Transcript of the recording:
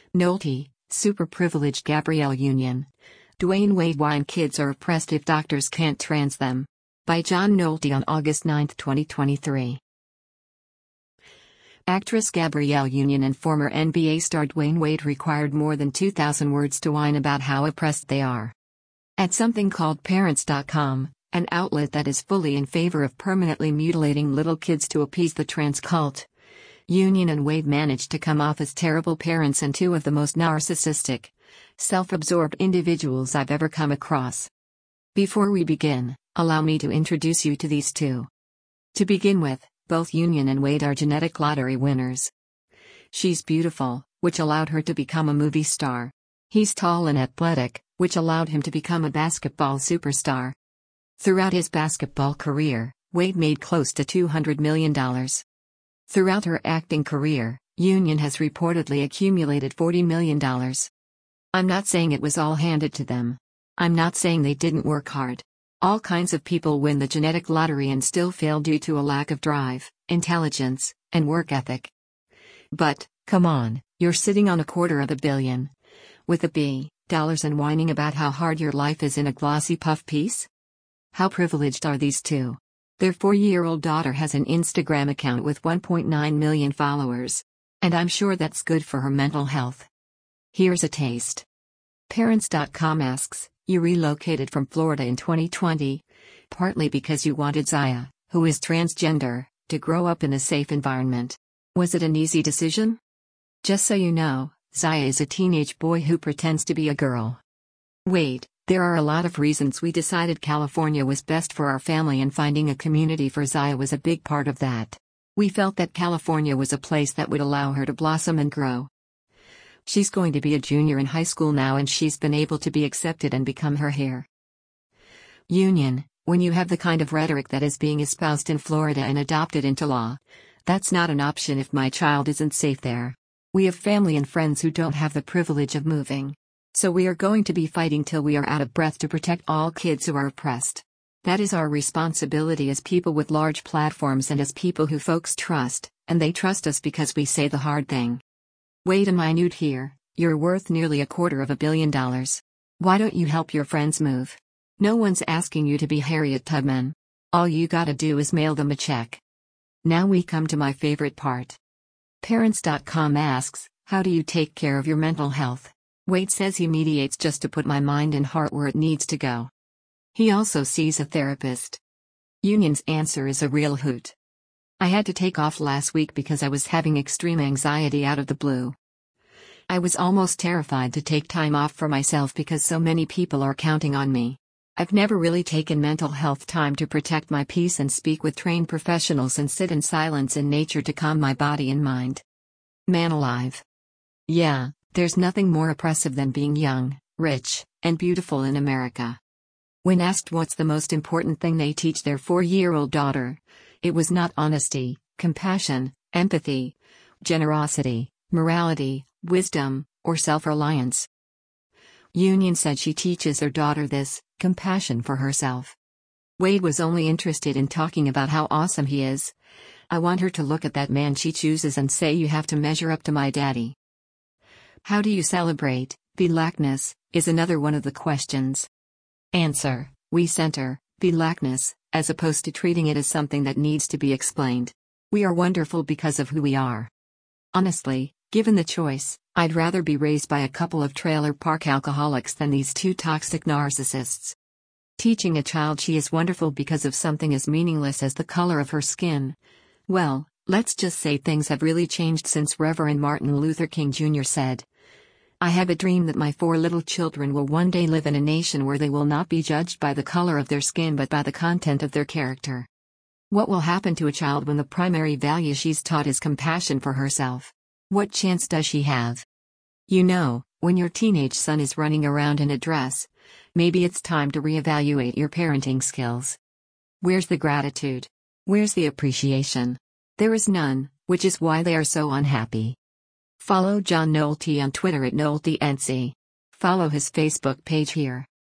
Nolte, super privileged Gabrielle Union. Dwayne Wade. Why kids are oppressed if doctors can't trans them. By John Nolte on August 9, 2023. Actress Gabrielle Union and former NBA star Dwayne Wade required more than 2,000 words to whine about how oppressed they are. At something called Parents.com, an outlet that is fully in favor of permanently mutilating little kids to appease the trans cult, Union and Wade managed to come off as terrible parents and two of the most narcissistic, self-absorbed individuals I've ever come across. Before we begin, allow me to introduce you to these two. To begin with, both Union and Wade are genetic lottery winners. She's beautiful, which allowed her to become a movie star. He's tall and athletic, which allowed him to become a basketball superstar. Throughout his basketball career, Wade made close to $200 million. Throughout her acting career, Union has reportedly accumulated $40 million. I'm not saying it was all handed to them. I'm not saying they didn't work hard. All kinds of people win the genetic lottery and still fail due to a lack of drive, intelligence, and work ethic. But, come on, you're sitting on $250 million. With a B, dollars and whining about how hard your life is in a glossy puff piece? How privileged are these two? Their 4-year-old daughter has an Instagram account with 1.9 million followers. And I'm sure that's good for her mental health. Here's a taste. Parents.com asks, you relocated from Florida in 2020, partly because you wanted Zaya, who is transgender, to grow up in a safe environment. Was it an easy decision? Just so you know, Zaya is a teenage boy who pretends to be a girl. Wait, there are a lot of reasons we decided California was best for our family, and finding a community for Zaya was a big part of that. We felt that California was a place that would allow her to blossom and grow. She's going to be a junior in high school now, and she's been able to be accepted and become her hair. Union, when you have the kind of rhetoric that is being espoused in Florida and adopted into law, that's not an option if my child isn't safe there. We have family and friends who don't have the privilege of moving. So we are going to be fighting till we are out of breath to protect all kids who are oppressed. That is our responsibility as people with large platforms and as people who folks trust, and they trust us because we say the hard thing. Wait a minute here, you're worth nearly $250 million. Why don't you help your friends move? No one's asking you to be Harriet Tubman. All you gotta do is mail them a check. Now we come to my favorite part. Parents.com asks, how do you take care of your mental health? Wade says he mediates just to put my mind and heart where it needs to go. He also sees a therapist. Union's answer is a real hoot. I had to take off last week because I was having extreme anxiety out of the blue. I was almost terrified to take time off for myself because so many people are counting on me. I've never really taken mental health time to protect my peace and speak with trained professionals and sit in silence in nature to calm my body and mind. Man alive. Yeah, there's nothing more oppressive than being young, rich, and beautiful in America. When asked what's the most important thing they teach their 4-year-old daughter, it was not honesty, compassion, empathy, generosity, morality, wisdom, or self-reliance. Union said she teaches her daughter this, compassion for herself. Wade was only interested in talking about how awesome he is. I want her to look at that man she chooses and say, you have to measure up to my daddy. How do you celebrate Blackness, is another one of the questions. Answer, we center Blackness, as opposed to treating it as something that needs to be explained. We are wonderful because of who we are. Honestly, given the choice, I'd rather be raised by a couple of trailer park alcoholics than these two toxic narcissists. Teaching a child she is wonderful because of something as meaningless as the color of her skin. Well, let's just say things have really changed since Reverend Martin Luther King Jr. said, I have a dream that my 4 little children will one day live in a nation where they will not be judged by the color of their skin but by the content of their character. What will happen to a child when the primary value she's taught is compassion for herself? What chance does she have? You know, when your teenage son is running around in a dress, maybe it's time to reevaluate your parenting skills. Where's the gratitude? Where's the appreciation? There is none, which is why they are so unhappy. Follow John Nolte on Twitter at NolteNC. Follow his Facebook page here.